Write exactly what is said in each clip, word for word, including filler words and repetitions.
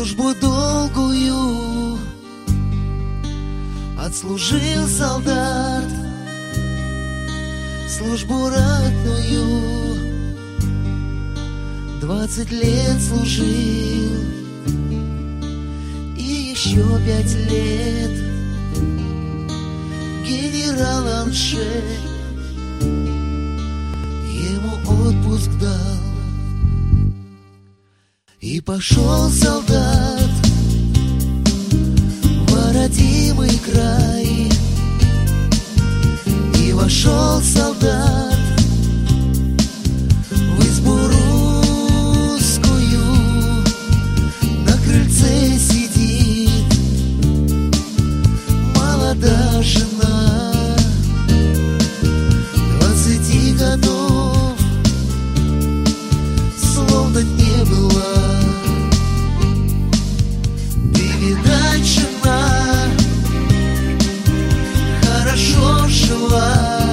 Службу долгую отслужил солдат, службу ратную двадцать лет служил, и еще пять лет генерал Анше ему отпуск дал. И пошел солдат в родимый край, и вошел солдат в избу русскую, на крыльце сидит молодая жена двадцати годов, словно не было. Видать, жена хорошо жила,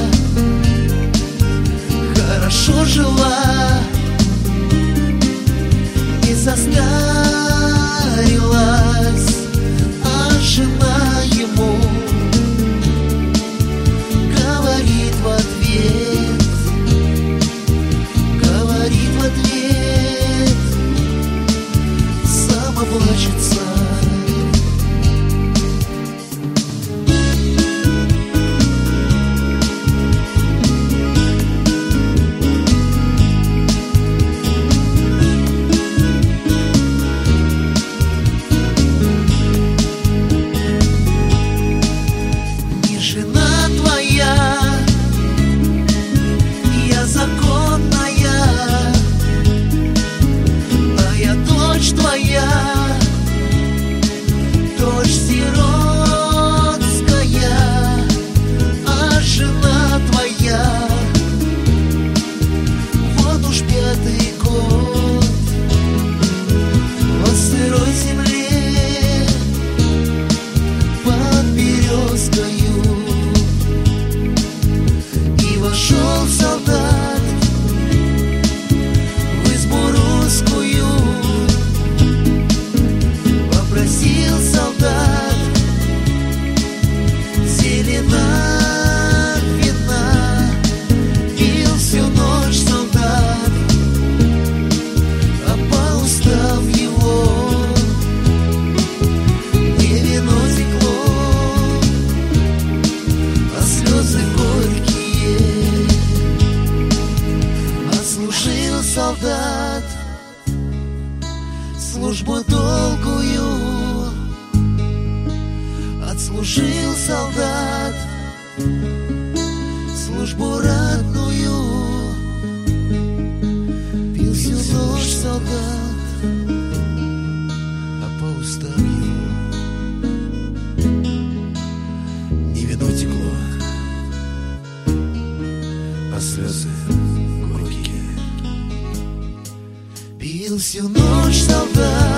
хорошо жила, не состарилась, а жена ему говорит в ответ, говорит в ответ, сам облачится. Солдат службу долгую отслужил солдат, службу ратную пил всю ночь солдат, а по устам его не вино текло, а слезы горькие. Пил всю ночь солдат,